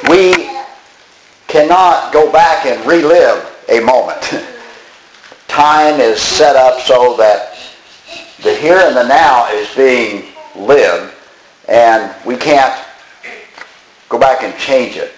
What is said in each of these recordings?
We cannot go back and relive a moment. Time is set up so that the here and the now is being lived, and we can't go back and change it.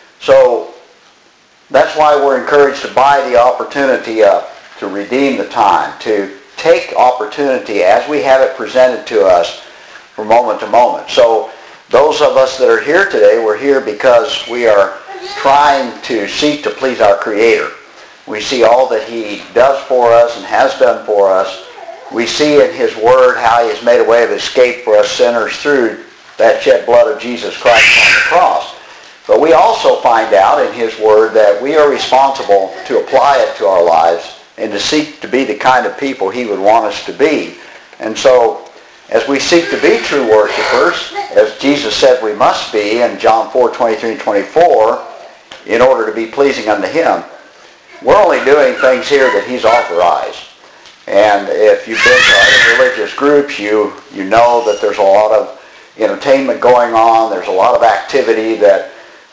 So that's why we're encouraged to buy the opportunity up, to redeem the time, to take opportunity as we have it presented to us from moment to moment. So those of us that are here today, we're here because we are trying to seek to please our Creator. We see all that He does for us and has done for us. We see in His Word how He has made a way of escape for us sinners through that shed blood of Jesus Christ on the cross. But we also find out in His Word that we are responsible to apply it to our lives and to seek to be the kind of people He would want us to be. And so, as we seek to be true worshipers, as Jesus said we must be in John 4:23 and 24, in order to be pleasing unto Him, we're only doing things here that He's authorized. And if you've been to other religious groups, you know that there's a lot of entertainment going on. There's a lot of activity that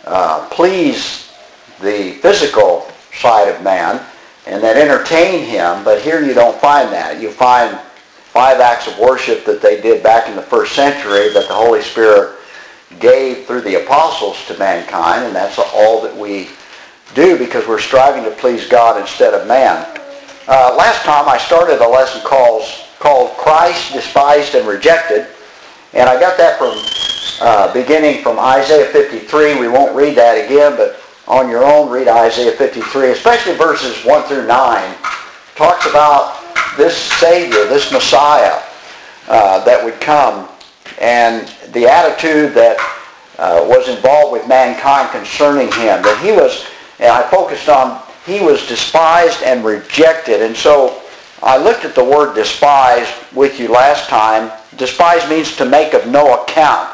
please the physical side of man and that entertain him. But here you don't find that. You find 5 acts of worship that they did back in the first century that the Holy Spirit gave through the apostles to mankind, and that's all that we do because we're striving to please God instead of man. Last time I started a lesson called Christ Despised and Rejected, and I got that from beginning from Isaiah 53. We won't read that again, but on your own read Isaiah 53, especially verses 1 through 9. Talks about this Savior, this Messiah that would come, and the attitude that was involved with mankind concerning Him. That He was, and I focused on, He was despised and rejected. And so I looked at the word despised with you last time. Despise means to make of no account,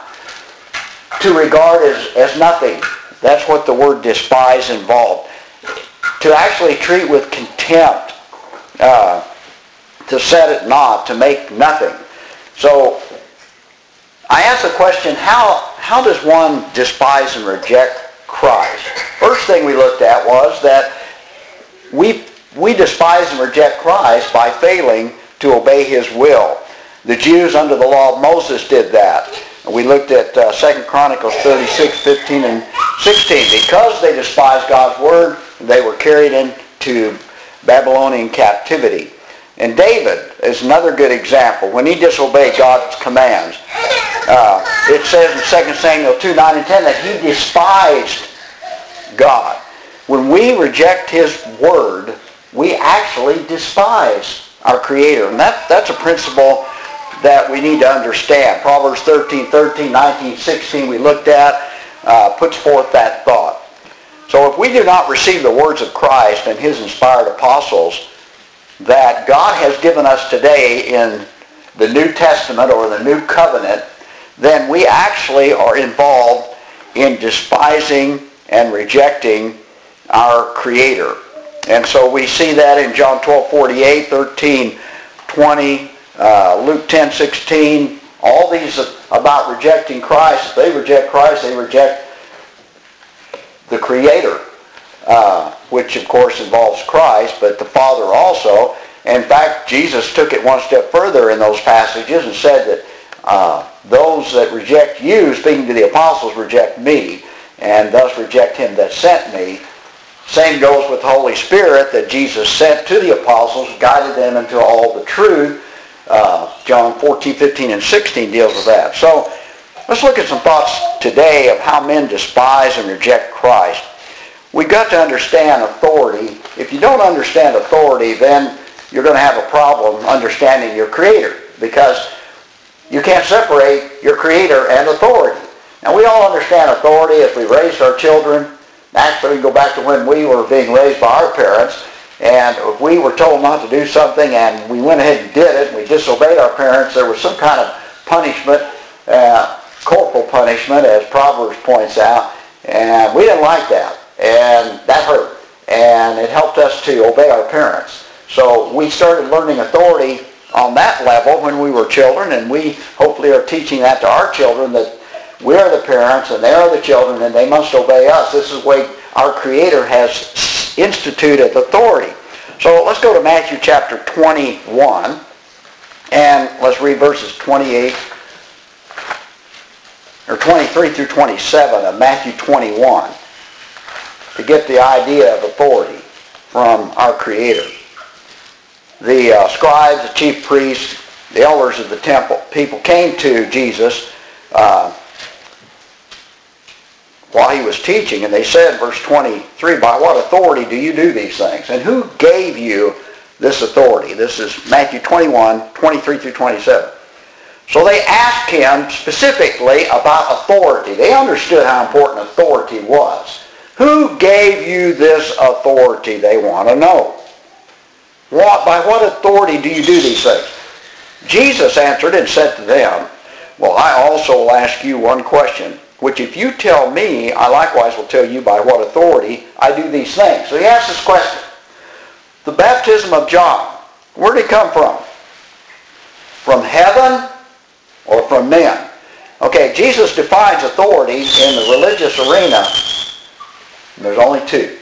to regard as nothing. That's what the word despise involved. To actually treat with contempt, to set it not, to make nothing. So I asked the question, how does one despise and reject Christ? First thing we looked at was that we despise and reject Christ by failing to obey His will. The Jews under the law of Moses did that. We looked at 2 Chronicles 36, 15, and 16. Because they despised God's Word, they were carried into Babylonian captivity. And David is another good example. When he disobeyed God's commands, it says in 2 Samuel 2, 9 and 10 that he despised God. When we reject His Word, we actually despise our Creator. And that's a principle that we need to understand. Proverbs 13, 19, 16 we looked at puts forth that thought. So if we do not receive the words of Christ and His inspired apostles that God has given us today in the New Testament or the New Covenant, then we actually are involved in despising and rejecting our Creator. And so we see that in John 12:48, 13:20, Luke 10:16, all these about rejecting Christ. If they reject Christ, they reject the Creator, which of course involves Christ, but the Father also. In fact, Jesus took it one step further in those passages and said that those that reject you, speaking to the apostles, reject me, and thus reject Him that sent me. Same goes with the Holy Spirit that Jesus sent to the apostles, guided them into all the truth. John 14, 15, and 16 deals with that. So let's look at some thoughts today of how men despise and reject Christ. We've got to understand authority. If you don't understand authority, then you're going to have a problem understanding your Creator, because you can't separate your Creator and authority. Now, we all understand authority as we raised our children. Actually, we go back to when we were being raised by our parents, and if we were told not to do something and we went ahead and did it, and we disobeyed our parents, there was some kind of punishment, corporal punishment, as Proverbs points out, and we didn't like that, and that hurt, and it helped us to obey our parents. So we started learning authority on that level when we were children, and we hopefully are teaching that to our children, that We are the parents and they are the children and they must obey us. This is the way our Creator has instituted authority. So let's go to Matthew chapter 21 and let's read verses 28 or 23 through 27 of Matthew 21 to get the idea of authority from our Creator. The scribes, the chief priests, the elders of the temple, people came to Jesus while he was teaching, and they said, verse 23, by what authority do you do these things? And who gave you this authority? This is Matthew 21, 23 through 27. So they asked him specifically about authority. They understood how important authority was. Who gave you this authority? They want to know. By what authority do you do these things? Jesus answered and said to them, well, I also will ask you one question, which if you tell me, I likewise will tell you by what authority I do these things. So he asked this question. The baptism of John, where did it come from? From heaven or from men? Okay, Jesus defines authority in the religious arena. And there's only two.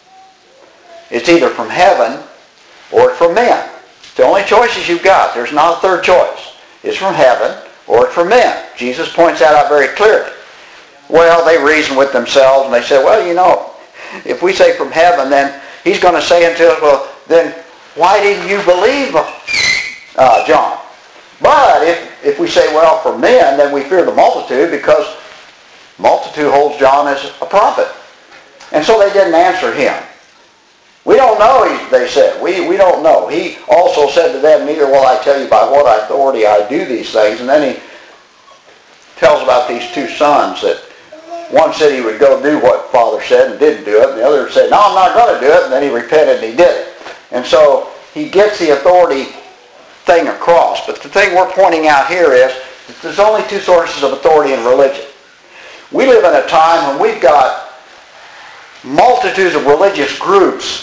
It's either from heaven or it's from men. It's the only choices you've got. There's not a third choice. It's from heaven or it's from men. Jesus points that out very clearly. Well, they reason with themselves and they say, well, you know, if we say from heaven, then he's going to say unto us, well, then why didn't you believe John? But if we say, well, from men, then we fear the multitude because multitude holds John as a prophet. And so they didn't answer him. We don't know, they said. We don't know. He also said to them, neither will I tell you by what authority I do these things. And then he tells about these two sons that one said he would go do what Father said and didn't do it. And the other said, no, I'm not going to do it. And then he repented and he did it. And so he gets the authority thing across. But the thing we're pointing out here is that there's only two sources of authority in religion. We live in a time when we've got multitudes of religious groups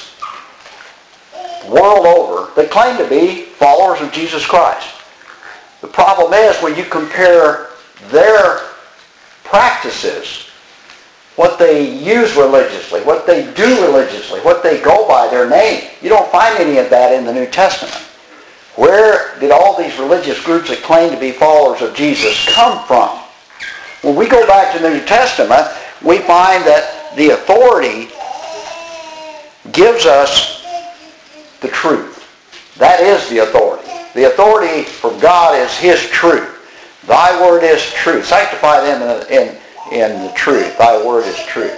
world over that claim to be followers of Jesus Christ. The problem is when you compare their practices, what they use religiously, what they do religiously, what they go by, their name, you don't find any of that in the New Testament. Where did all these religious groups that claim to be followers of Jesus come from? When we go back to the New Testament, we find that the authority gives us the truth. That is the authority. The authority from God is His truth. Thy word is truth. Sanctify them in the truth. Thy word is truth.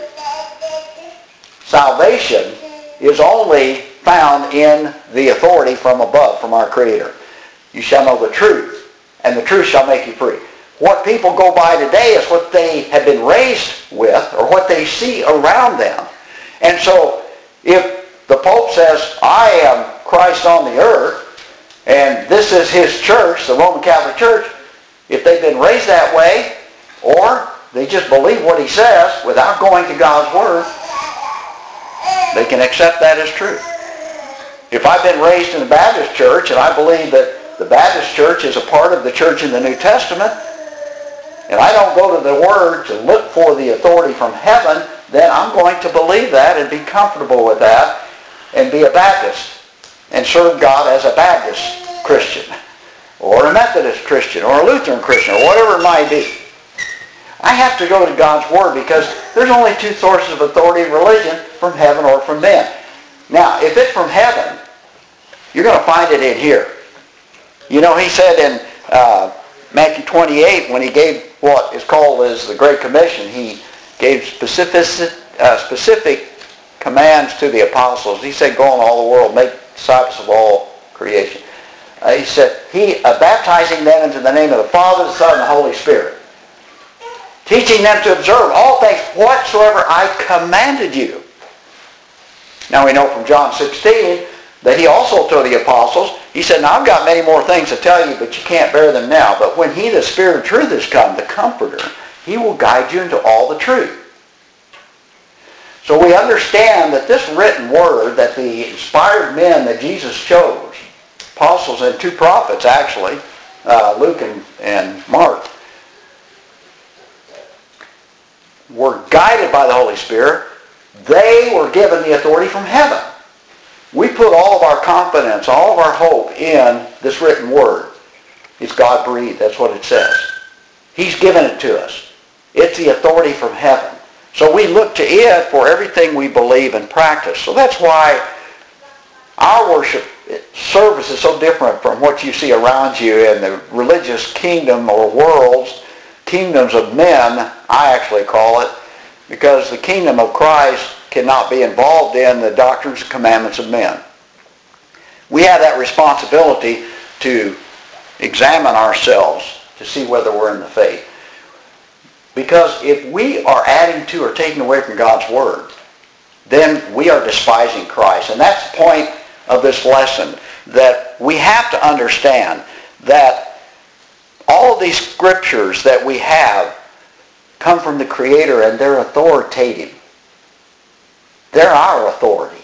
Salvation is only found in the authority from above, from our Creator. You shall know the truth, and the truth shall make you free. What people go by today is what they have been raised with or what they see around them. And so if the Pope says, I am Christ on the earth, and this is His church, the Roman Catholic Church, if they've been raised that way, or they just believe what he says without going to God's Word, they can accept that as truth. If I've been raised in the Baptist church and I believe that the Baptist church is a part of the church in the New Testament, and I don't go to the Word to look for the authority from heaven, then I'm going to believe that and be comfortable with that and be a Baptist and serve God as a Baptist Christian or a Methodist Christian or a Lutheran Christian or whatever it might be. I have to go to God's Word because there's only two sources of authority in religion, from heaven or from men. Now, if it's from heaven, you're going to find it in here. You know, he said in Matthew 28, when he gave what is called as the Great Commission, he gave specific commands to the apostles. He said, go in all the world, make disciples of all creation. He said, baptizing them into the name of the Father, the Son, and the Holy Spirit. Teaching them to observe all things whatsoever I commanded you. Now we know from John 16 that he also told the apostles, he said, now I've got many more things to tell you, but you can't bear them now. But when he, the Spirit of truth, has come, the Comforter, he will guide you into all the truth. So we understand that this written word, that the inspired men that Jesus chose, apostles and two prophets actually, Luke and Mark, were guided by the Holy Spirit, they were given the authority from heaven. We put all of our confidence, all of our hope in this written word. It's God-breathed. That's what it says. He's given it to us. It's the authority from heaven. So we look to it for everything we believe and practice. So that's why our worship service is so different from what you see around you in the religious kingdom or worlds, kingdoms of men, I actually call it, because the kingdom of Christ cannot be involved in the doctrines and commandments of men. We have that responsibility to examine ourselves to see whether we're in the faith. Because if we are adding to or taking away from God's word, then we are despising Christ. And that's the point of this lesson, that we have to understand that all of these scriptures that we have come from the Creator and they're authoritative. They're our authority.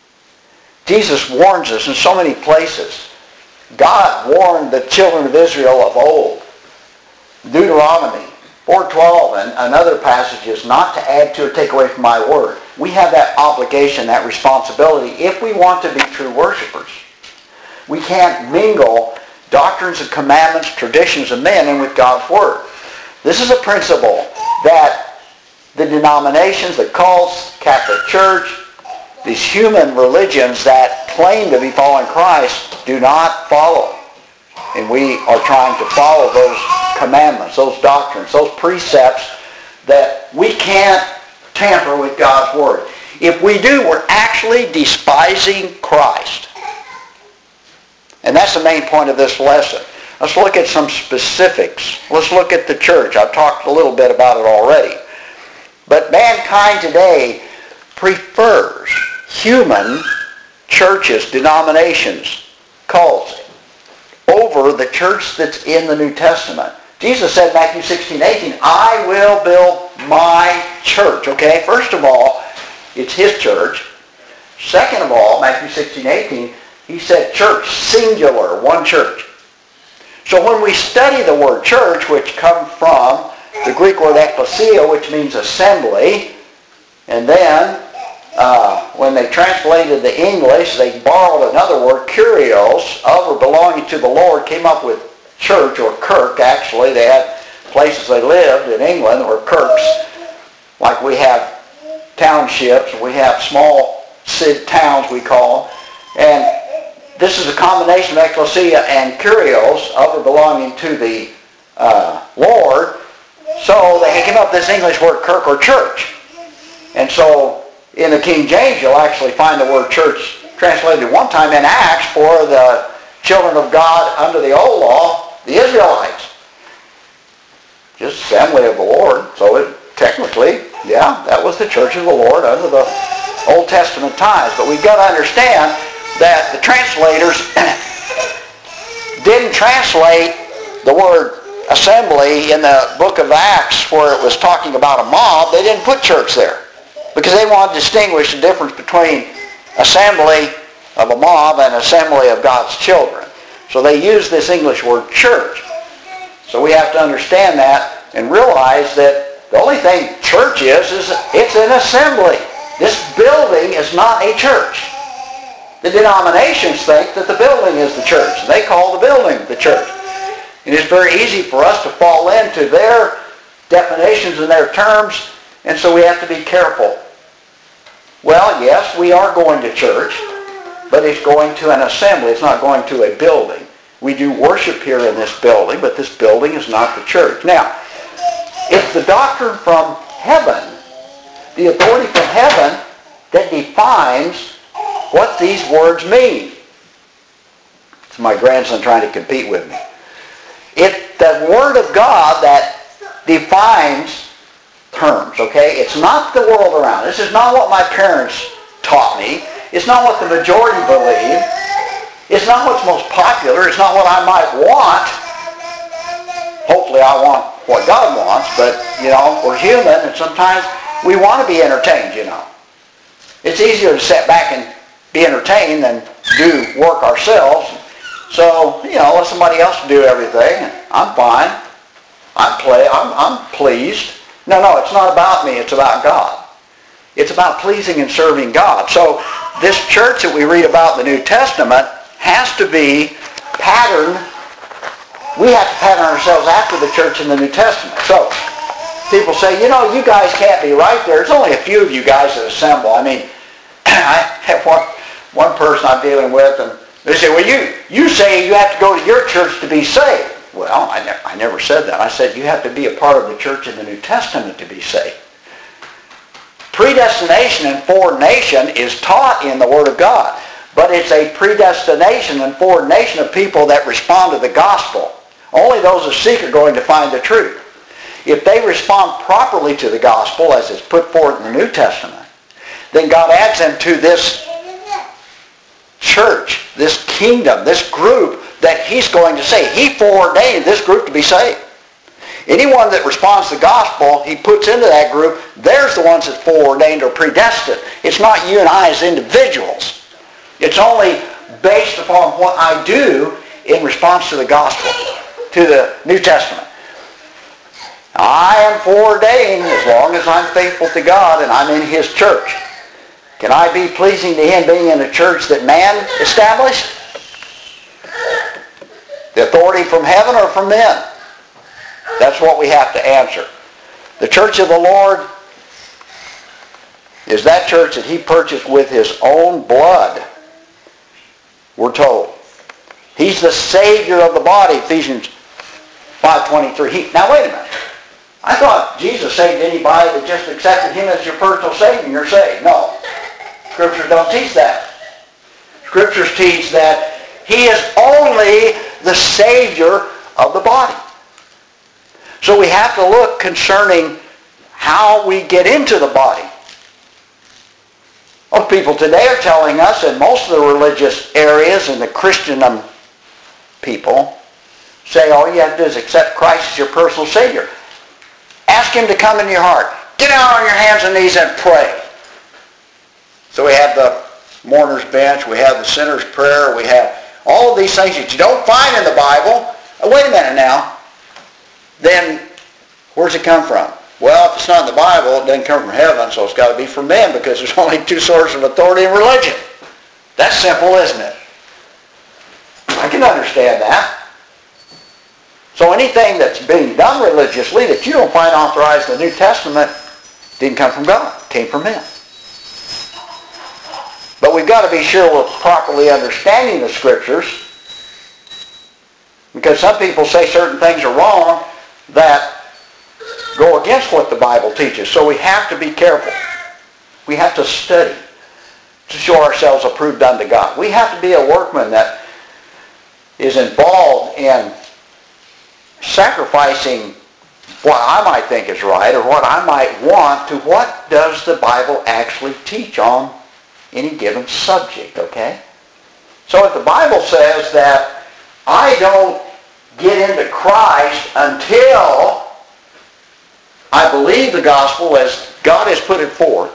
Jesus warns us in so many places. God warned the children of Israel of old. Deuteronomy 4:12 and other passages not to add to or take away from my word. We have that obligation, that responsibility if we want to be true worshipers. We can't mingle doctrines and commandments, traditions of men in with God's word. This is a principle that the denominations, the cults, Catholic Church, these human religions that claim to be following Christ do not follow. And we are trying to follow those commandments, those doctrines, those precepts that we can't tamper with God's word. If we do, we're actually despising Christ. And that's the main point of this lesson. Let's look at some specifics. Let's look at the church. I've talked a little bit about it already. But mankind today prefers human churches, denominations, cults, over the church that's in the New Testament. Jesus said in Matthew 16:18, I will build my church. Okay, first of all, it's his church. Second of all, Matthew 16:18, he said church, singular, one church. So when we study the word church, which comes from the Greek word ekklesia, which means assembly, and then when they translated the English, they borrowed another word, kurios, of or belonging to the Lord, came up with church or kirk. Actually, they had places they lived in England that were kirks, like we have townships, we have small towns we call them. And this is a combination of ekklesia and kurios, of or belonging to the Lord. So they came up with this English word kirk or church. And so in the King James, you'll actually find the word church translated one time in Acts for the children of God under the old law, the Israelites. Just assembly of the Lord. So it technically, yeah, that was the church of the Lord under the Old Testament times. But we've got to understand that the translators didn't translate the word assembly in the book of Acts where it was talking about a mob. They didn't put church there because they wanted to distinguish the difference between assembly of a mob and assembly of God's children. So they used this English word church. So we have to understand that and realize that the only thing church is it's an assembly. This building is not a church. The denominations think that the building is the church. They call the building the church. And it's very easy for us to fall into their definitions and their terms, and so we have to be careful. Well, yes, we are going to church, but it's going to an assembly. It's not going to a building. We do worship here in this building, but this building is not the church. Now, it's the doctrine from heaven, the authority from heaven, that defines what these words mean. It's my grandson trying to compete with me. It's the Word of God that defines terms, okay? It's not the world around. This is not what my parents taught me. It's not what the majority believe. It's not what's most popular. It's not what I might want. Hopefully I want what God wants, but, we're human, and sometimes we want to be entertained, It's easier to sit back and be entertained than do work ourselves. So, let somebody else do everything. I'm fine. I'm pleased. No, it's not about me. It's about God. It's about pleasing and serving God. So this church that we read about in the New Testament has to be patterned. We have to pattern ourselves after the church in the New Testament. So people say, you guys can't be right there. There's only a few of you guys that assemble. I mean, I have one person I'm dealing with, and they say, well, you say you have to go to your church to be saved. Well, I never said that. I said you have to be a part of the church in the New Testament to be saved. Predestination and foreordination is taught in the Word of God, but it's a predestination and foreordination of people that respond to the gospel. Only those who seek are going to find the truth. If they respond properly to the gospel as it's put forth in the New Testament, then God adds them to this church, this kingdom, this group that He's going to save. He foreordained this group to be saved. Anyone that responds to the gospel, He puts into that group, there's the ones that's foreordained or predestined. It's not you and I as individuals. It's only based upon what I do in response to the gospel, to the New Testament. I am foreordained as long as I'm faithful to God and I'm in His church. Can I be pleasing to Him being in a church that man established? The authority from heaven or from men? That's what we have to answer. The church of the Lord is that church that He purchased with His own blood, we're told. He's the Savior of the body, Ephesians 5:23. Now wait a minute. I thought Jesus saved anybody that just accepted Him as your personal Savior and you're saved. No. Scriptures don't teach that. Scriptures teach that He is only the Savior of the body. So we have to look concerning how we get into the body. Well, people today are telling us, in most of the religious areas and the Christian people, say all you have to do is accept Christ as your personal Savior. Ask Him to come into your heart. Get down on your hands and knees and pray. So we have the mourner's bench, we have the sinner's prayer, we have all of these things that you don't find in the Bible. Wait a minute now. Then where's it come from? Well, if it's not in the Bible, it doesn't come from heaven, so it's got to be from men because there's only two sources of authority in religion. That's simple, isn't it? I can understand that. So anything that's being done religiously that you don't find authorized in the New Testament didn't come from God. It came from men. But we've got to be sure we're properly understanding the Scriptures, because some people say certain things are wrong that go against what the Bible teaches. So we have to be careful. We have to study to show ourselves approved unto God. We have to be a workman that is involved in sacrificing what I might think is right or what I might want to what does the Bible actually teach on any given subject, okay? So if the Bible says that I don't get into Christ until I believe the gospel as God has put it forth,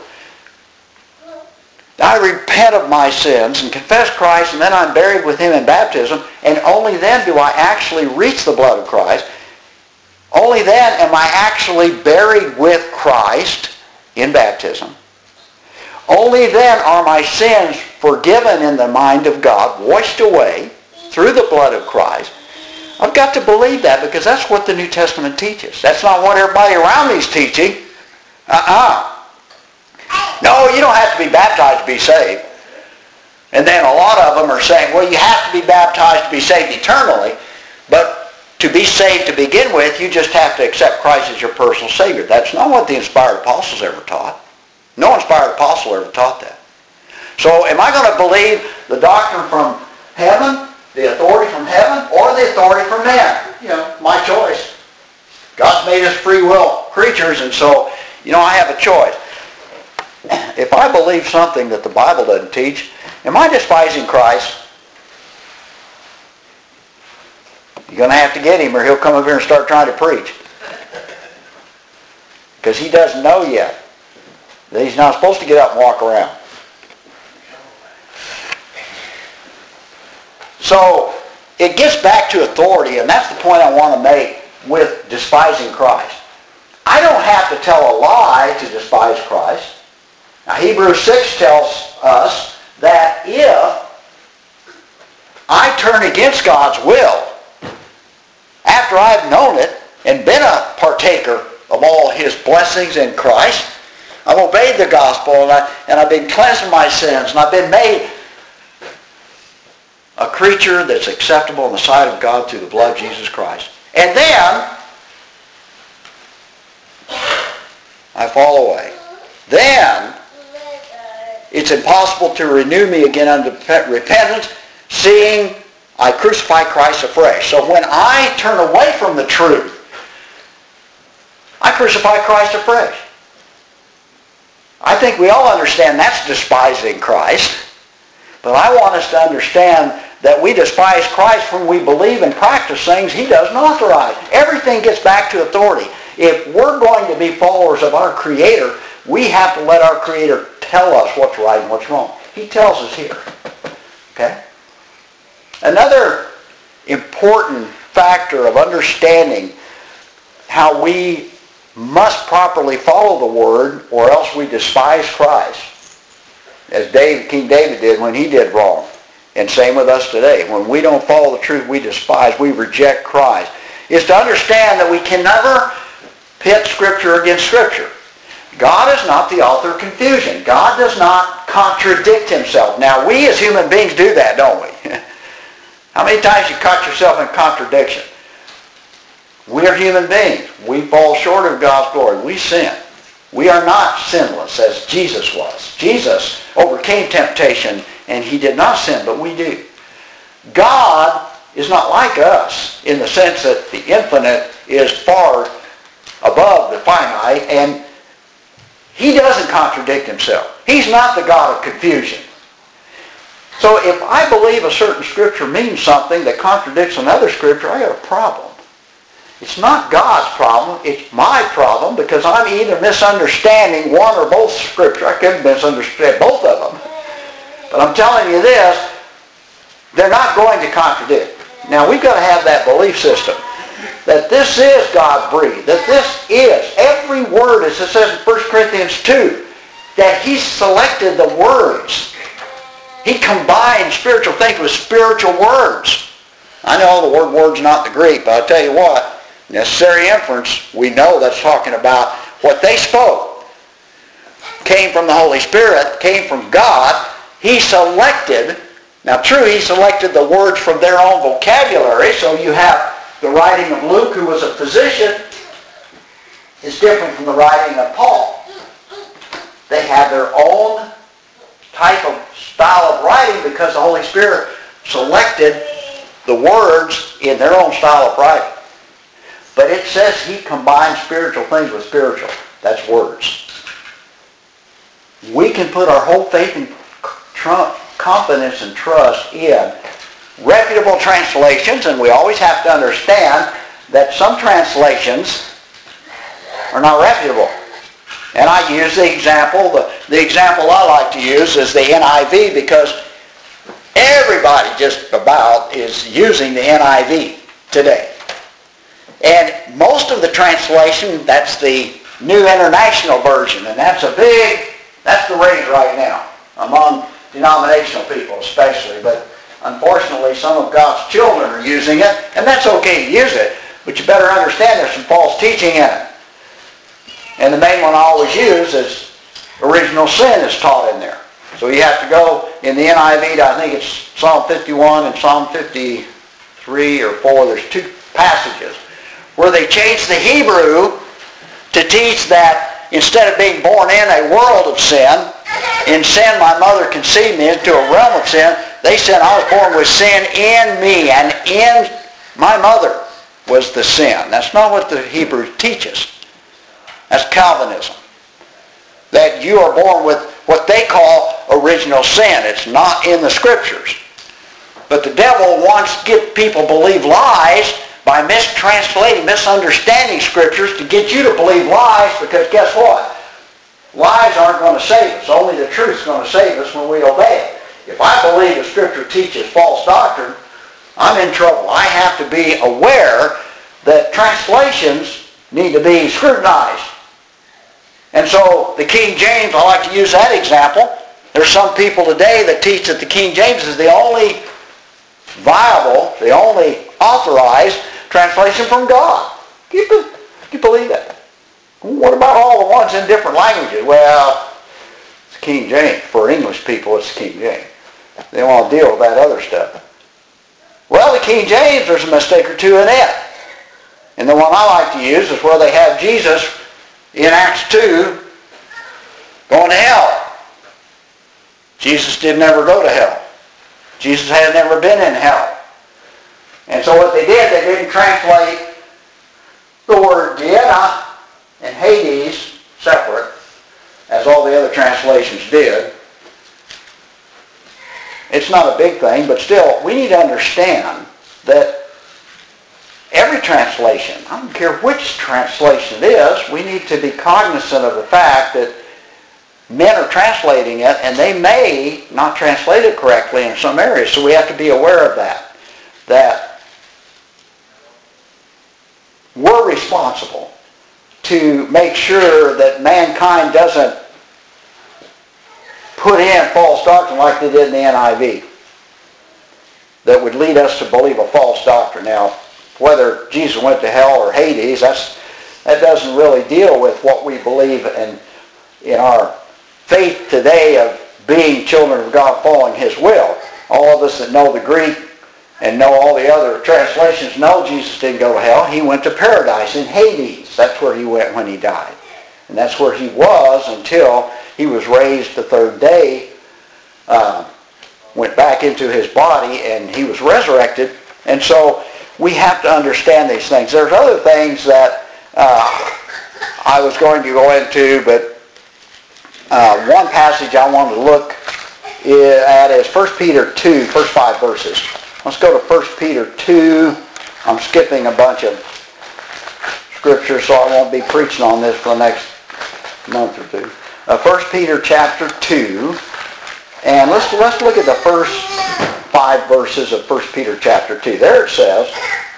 I repent of my sins and confess Christ, and then I'm buried with Him in baptism, and only then do I actually reach the blood of Christ. Only then am I actually buried with Christ in baptism. Only then are my sins forgiven in the mind of God, washed away through the blood of Christ. I've got to believe that because that's what the New Testament teaches. That's not what everybody around me is teaching. No, you don't have to be baptized to be saved. And then a lot of them are saying, well, you have to be baptized to be saved eternally, but to be saved to begin with, you just have to accept Christ as your personal Savior. That's not what the inspired apostles ever taught. No inspired apostle ever taught that. So am I going to believe the doctrine from heaven, the authority from heaven, or the authority from man? My choice. God's made us free will creatures, and so, I have a choice. If I believe something that the Bible doesn't teach, am I despising Christ? You're going to have to get Him or He'll come over here and start trying to preach. Because He doesn't know yet that He's not supposed to get up and walk around. So it gets back to authority, and that's the point I want to make with despising Christ. I don't have to tell a lie to despise Christ. Now, Hebrews 6 tells us that if I turn against God's will, after I've known it and been a partaker of all His blessings in Christ, I've obeyed the gospel and I've been cleansed from my sins and I've been made a creature that's acceptable in the sight of God through the blood of Jesus Christ. And then I fall away. Then it's impossible to renew me again unto repentance, seeing I crucify Christ afresh. So when I turn away from the truth, I crucify Christ afresh. I think we all understand that's despising Christ. But I want us to understand that we despise Christ when we believe and practice things He doesn't authorize. Everything gets back to authority. If we're going to be followers of our Creator, we have to let our Creator tell us what's right and what's wrong. He tells us here. Okay? Another important factor of understanding how we must properly follow the Word or else we despise Christ, as King David did when he did wrong. And same with us today. When we don't follow the truth, we despise, we reject Christ. Is to understand that we can never pit Scripture against Scripture. God is not the author of confusion. God does not contradict Himself. Now, we as human beings do that, don't we? How many times you caught yourself in contradiction? We are human beings. We fall short of God's glory. We sin. We are not sinless as Jesus was. Jesus overcame temptation and He did not sin, but we do. God is not like us in the sense that the infinite is far above the finite, and He doesn't contradict Himself. He's not the God of confusion. So if I believe a certain Scripture means something that contradicts another Scripture, I got a problem. It's not God's problem, it's my problem, because I'm either misunderstanding one or both Scripture. I could misunderstand both of them. But I'm telling you this, they're not going to contradict. Now we've got to have that belief system, that this is God-breathed, that this is, every word, as it says in 1 Corinthians 2, that He selected the words. He combined spiritual things with spiritual words. I know the word word's not the Greek, but I'll tell you what, necessary inference, we know that's talking about what they spoke. Came from the Holy Spirit, came from God. He selected, now true, He selected the words from their own vocabulary, so you have the writing of Luke, who was a physician, is different from the writing of Paul. They have their own type of style of writing because the Holy Spirit selected the words in their own style of writing. But it says He combines spiritual things with spiritual. That's words. We can put our whole faith and confidence and trust in reputable translations, and we always have to understand that some translations are not reputable. And I use the example, the example I like to use is the NIV, because everybody just about is using the NIV today. And most of the translation, that's the New International Version, and that's the rage right now among denominational people especially. But unfortunately, some of God's children are using it, and that's okay to use it, but you better understand there's some false teaching in it. And the main one I always use is original sin is taught in there. So you have to go in the NIV to, I think it's Psalm 51 and Psalm 53 or 4. There's two passages where they change the Hebrew to teach that instead of being born in a world of sin, in sin my mother conceived me into a realm of sin, they said I was born with sin in me, and in my mother was the sin. That's not what the Hebrew teaches. That's Calvinism. That you are born with what they call original sin. It's not in the Scriptures. But the devil wants to get people to believe lies by mistranslating, misunderstanding Scriptures to get you to believe lies, because guess what? Lies aren't going to save us. Only the truth is going to save us when we obey it. If I believe the Scripture teaches false doctrine, I'm in trouble. I have to be aware that translations need to be scrutinized. And so the King James, I like to use that example. There's some people today that teach that the King James is the only viable, the only authorized translation from God. Do you believe that? What about all the ones in different languages? Well, it's King James. For English people, it's King James. They want to deal with that other stuff. Well, the King James, there's a mistake or two in it. And the one I like to use is where they have Jesus in Acts 2 going to hell. Jesus didn't ever go to hell. Jesus had never been in hell. And so what they did, they didn't translate the word Gehenna and Hades separate, as all the other translations did. It's not a big thing, but still, we need to understand that every translation, I don't care which translation it is, we need to be cognizant of the fact that men are translating it, and they may not translate it correctly in some areas, so we have to be aware of that. That we're responsible to make sure that mankind doesn't put in false doctrine like they did in the NIV that would lead us to believe a false doctrine. Now, whether Jesus went to hell or Hades, that doesn't really deal with what we believe in our faith today of being children of God following His will. All of us that know the Greek and know all the other translations know Jesus didn't go to hell. He went to paradise in Hades. That's where he went when he died. And that's where he was until he was raised the third day, went back into his body, and he was resurrected. And so we have to understand these things. There's other things that I was going to go into, but one passage I wanted to look at is 1 Peter 2, first 5 verses. Let's go to 1 Peter 2. I'm skipping a bunch of scripture, so I won't be preaching on this for the next month or two. 1 Peter chapter 2, and let's look at the first 5 verses of 1 Peter chapter 2. There it says,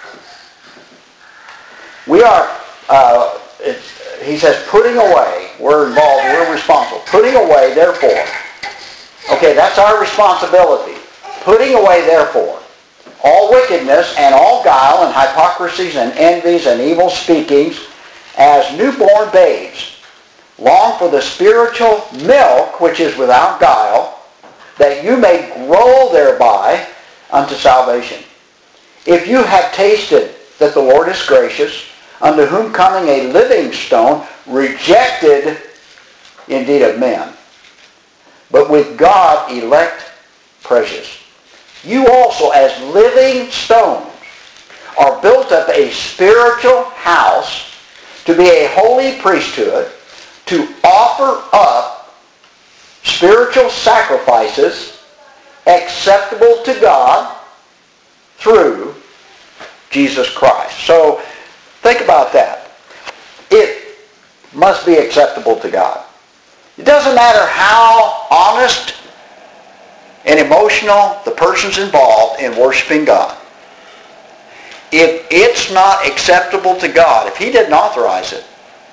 he says, putting away, we're involved, we're responsible. Putting away, therefore. Okay, that's our responsibility. Putting away, therefore, all wickedness and all guile and hypocrisies and envies and evil speakings, as newborn babes, long for the spiritual milk which is without guile, that you may grow thereby unto salvation. If you have tasted that the Lord is gracious, unto whom coming a living stone, rejected indeed of men, but with God elect precious. You also, as living stones, are built up a spiritual house to be a holy priesthood, to offer up spiritual sacrifices acceptable to God through Jesus Christ. So, think about that. It must be acceptable to God. It doesn't matter how honest and emotional the person's involved in worshiping God. If it's not acceptable to God, if He didn't authorize it,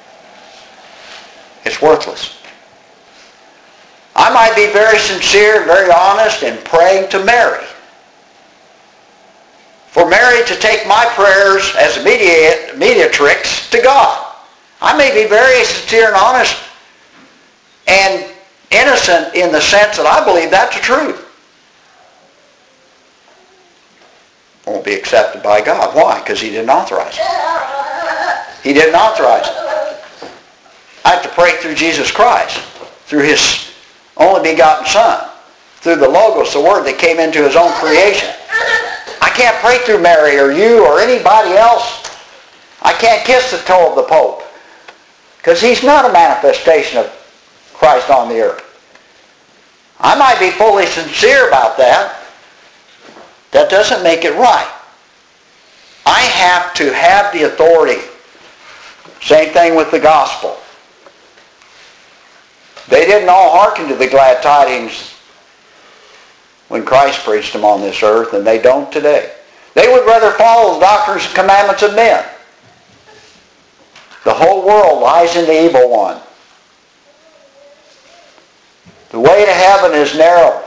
it's worthless. I might be very sincere and very honest in praying to Mary. For Mary to take my prayers as mediatrix to God. I may be very sincere and honest and innocent in the sense that I believe that's the truth. Won't be accepted by God. Why? Because He didn't authorize it. He didn't authorize it. I have to pray through Jesus Christ, through His only begotten Son, through the Logos, the Word that came into His own creation. I can't pray through Mary or you or anybody else. I can't kiss the toe of the Pope, because he's not a manifestation of Christ on the earth. I might be fully sincere about that. That doesn't make it right. I have to have the authority. Same thing with the gospel. They didn't all hearken to the glad tidings when Christ preached them on this earth, and they don't today. They would rather follow the doctrines and commandments of men. The whole world lies in the evil one. The way to heaven is narrow.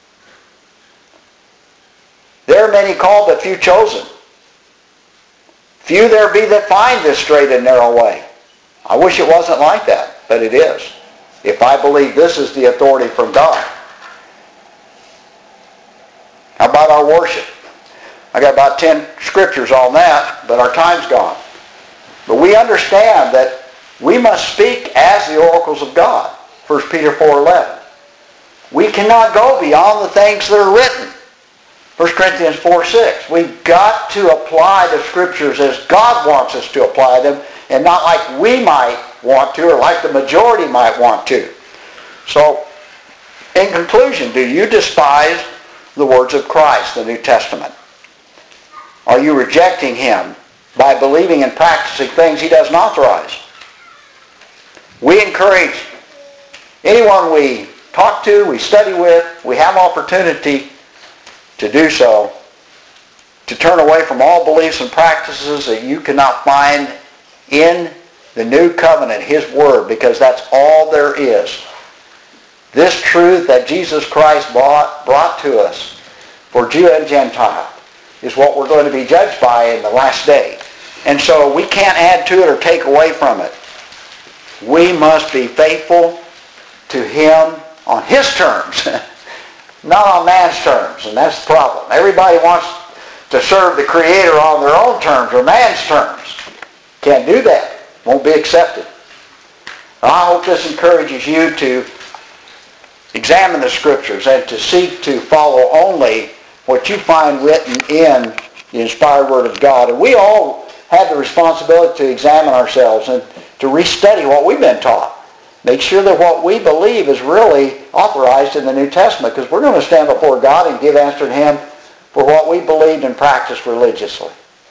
There are many called, but few chosen. Few there be that find this straight and narrow way. I wish it wasn't like that, but it is. If I believe this is the authority from God. How about our worship? I got about 10 scriptures on that, but our time's gone. But we understand that we must speak as the oracles of God. 1 Peter 4:11. We cannot go beyond the things that are written. 1 Corinthians 4:6. We've got to apply the scriptures as God wants us to apply them, and not like we might want to or like the majority might want to. So, in conclusion, do you despise the words of Christ, the New Testament? Are you rejecting Him by believing and practicing things He doesn't authorize? We encourage anyone we talk to, we study with, we have opportunity to do so, to turn away from all beliefs and practices that you cannot find in the New Covenant, His Word, because that's all there is. This truth that Jesus Christ brought to us for Jew and Gentile is what we're going to be judged by in the last day. And so we can't add to it or take away from it. We must be faithful to Him on His terms, not on man's terms, and that's the problem. Everybody wants to serve the Creator on their own terms or man's terms. Can't do that. Won't be accepted. I hope this encourages you to examine the Scriptures and to seek to follow only what you find written in the inspired Word of God. And we all have the responsibility to examine ourselves and to restudy what we've been taught. Make sure that what we believe is really authorized in the New Testament, because we're going to stand before God and give answer to Him for what we believed and practiced religiously.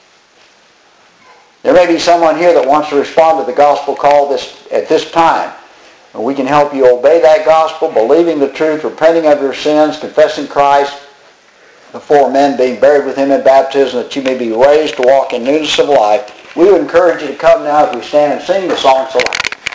There may be someone here that wants to respond to the gospel call at this time. And we can help you obey that gospel, believing the truth, repenting of your sins, confessing Christ before men, being buried with Him in baptism, that you may be raised to walk in newness of life. We would encourage you to come now as we stand and sing the song Select.